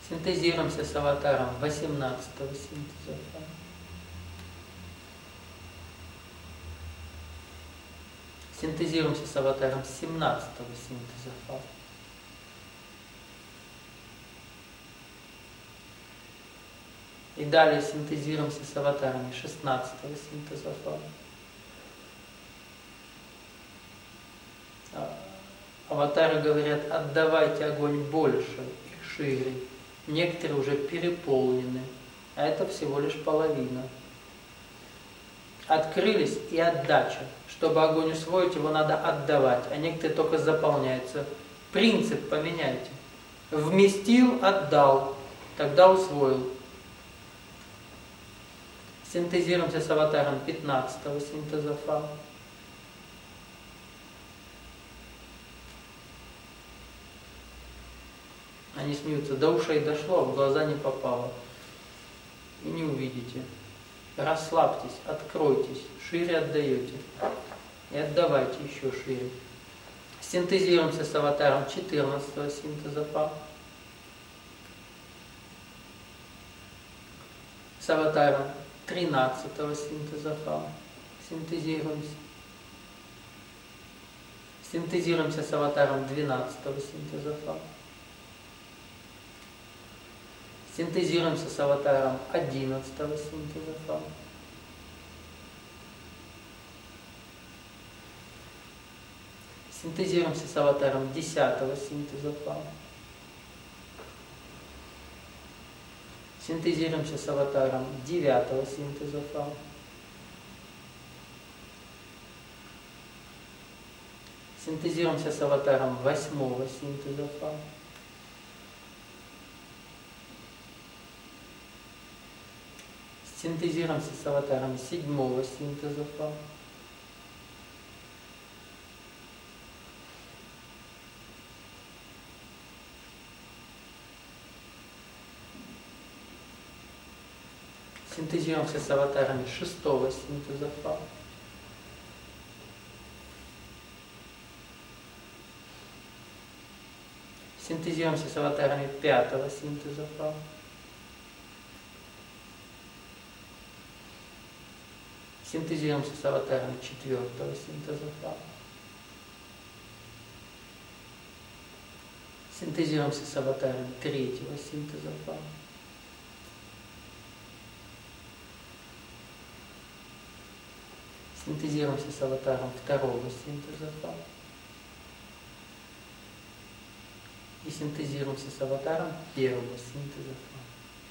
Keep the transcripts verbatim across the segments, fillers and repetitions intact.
Синтезируемся с аватаром восемнадцатого синтеза фа. Синтезируемся с аватаром семнадцатого синтеза фа. И далее синтезируемся с аватарами шестнадцатого синтеза фа. Аватары говорят: отдавайте огонь больше и шире. Некоторые уже переполнены, а это всего лишь половина. Открылись и отдача. Чтобы огонь усвоить, его надо отдавать, а некоторые только заполняются. Принцип поменяйте. Вместил, отдал, тогда усвоил. Синтезируемся с аватаром пятнадцатого синтеза фа. Они смеются: до ушей дошло, а в глаза не попало. И не увидите. Расслабьтесь, откройтесь, шире отдаете. И отдавайте еще шире. Синтезируемся с аватаром четырнадцатого синтеза фа. С аватаром тринадцатого синтеза фа. Синтезируемся. Синтезируемся с аватаром двенадцатого синтеза фа. Синтезируемся с аватаром одиннадцатого синтеза фа. Синтезируемся с аватаром десятого синтеза фа. Синтезируемся с аватаром девятого синтеза фа. Синтезируемся с аватаром восьмого синтеза фа. Синтезируемся с аватаром седьмого синтеза фа. Синтезируемся с аватарами шестого синтеза фа. Синтезируемся с аватарами пятого синтеза фа. Синтезируемся с аватаром четвертого синтеза фа. Синтезируемся с аватаром третьего синтеза фа. Синтезируемся с аватаром второго синтеза фа. И синтезируемся с аватаром первого синтеза фа.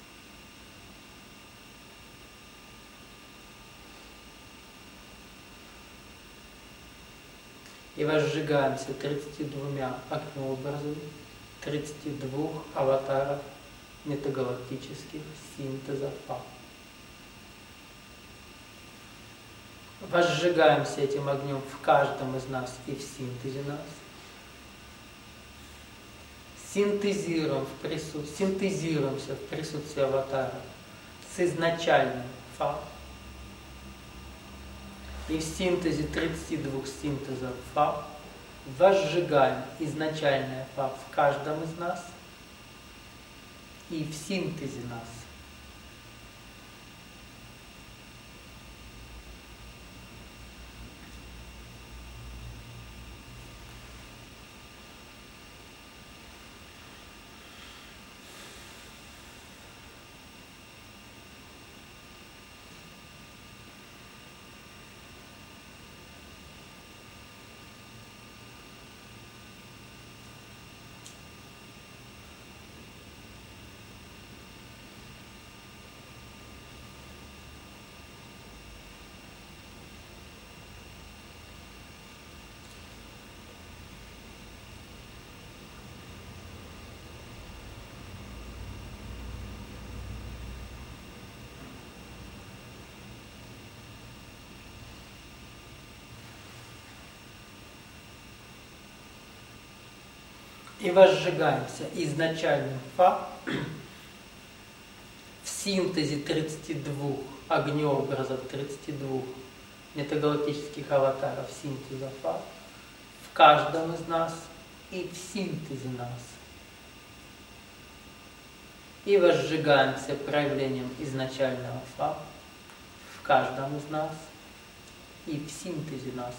И возжигаемся тридцатью двумя огнеобразами, тридцатью двух аватаров метагалактических синтеза фа. Возжигаемся этим огнем в каждом из нас и в синтезе нас. Синтезируем в присут... Синтезируемся в присутствии аватара с изначальным фа. И в синтезе тридцати двух синтезов фа возжигаем изначальное фа в каждом из нас и в синтезе нас. И возжигаемся изначальным фа в синтезе тридцати двух огнеобразов, тридцати двух метагалактических аватаров синтеза фа в каждом из нас и в синтезе нас. И возжигаемся проявлением изначального Фа в каждом из нас и в синтезе нас.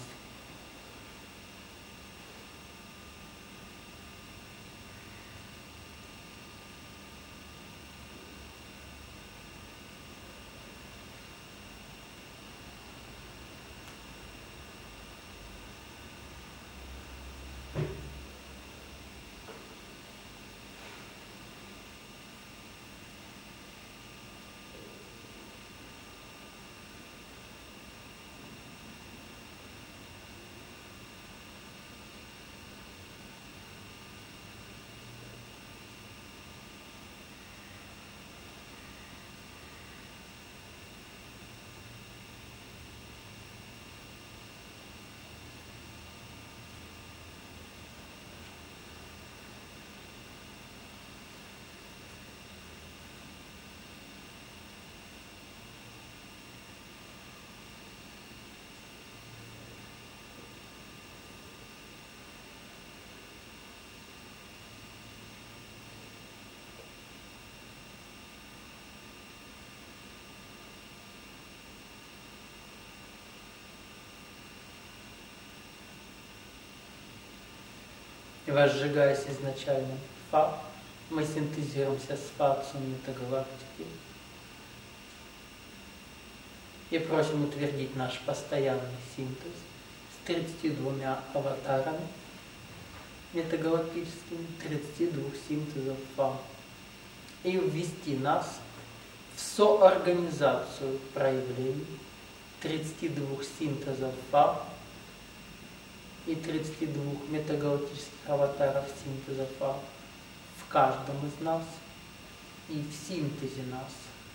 И возжигаясь изначальным Фа, мы синтезируемся с Фа Отцом метагалактики и просим утвердить наш постоянный синтез с тридцатью двумя аватарами метагалактическими, тридцати двух синтезов Фа, и ввести нас в соорганизацию проявлений тридцати двух синтезов Фа и тридцати двух метагалактических аватаров синтеза Фа в каждом из нас и в синтезе нас.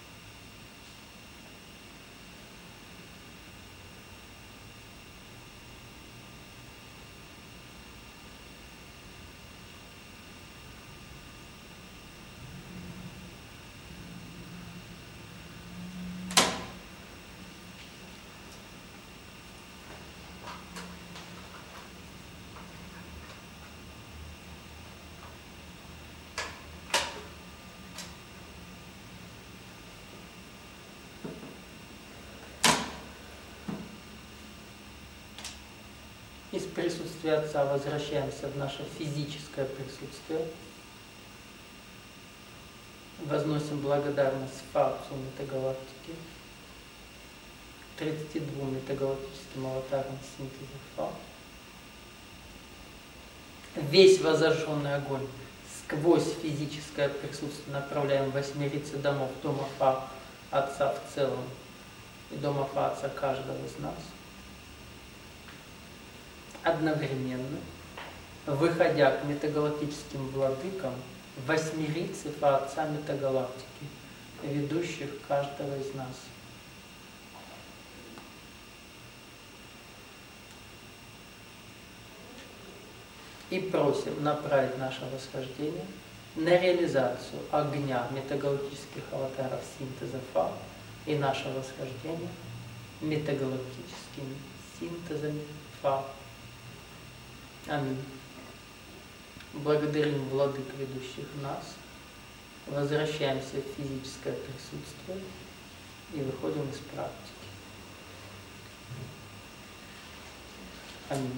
Из присутствия Отца возвращаемся в наше физическое присутствие. Возносим благодарность Фа Отцу метагалактики, тридцати двум метагалактическим аватарам синтеза Фа. Весь возожженный огонь сквозь физическое присутствие направляем в восьмерицы домов Дома Фа Отца в целом и Дома Фа Отца каждого из нас. Одновременно, выходя к метагалактическим владыкам, восьмерицы Фа Отца метагалактики, ведущих каждого из нас. И просим направить наше восхождение на реализацию огня метагалактических аватаров синтеза Фа и наше восхождение метагалактическими синтезами Фа. Аминь. Благодарим владык, ведущих нас, возвращаемся в физическое присутствие и выходим из практики. Аминь.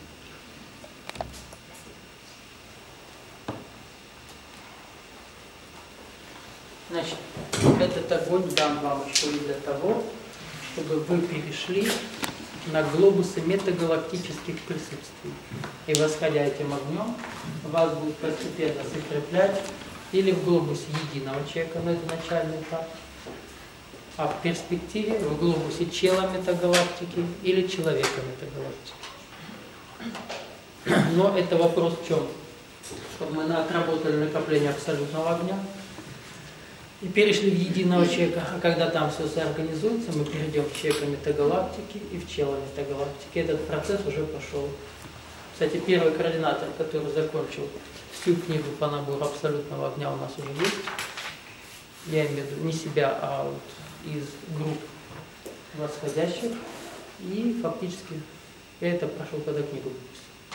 Значит, этот огонь дам вам еще и для того, чтобы вы перешли на глобусы метагалактических присутствий. И восходя этим огнем, вас будут постепенно закреплять или в глобусе единого человека на изначальный этап, а в перспективе в глобусе чела метагалактики или человека метагалактики. Но это вопрос в чем? Чтобы мы отработали накопление абсолютного огня и перешли в единого человека, а когда там все соорганизуется, мы перейдем в человека метагалактики и в чела метагалактики. Этот процесс уже пошел. Кстати, первый координатор, который закончил всю книгу по набору абсолютного огня, у нас уже есть. Я имею в виду не себя, а вот из групп восходящих. И фактически я это прошел, когда книгу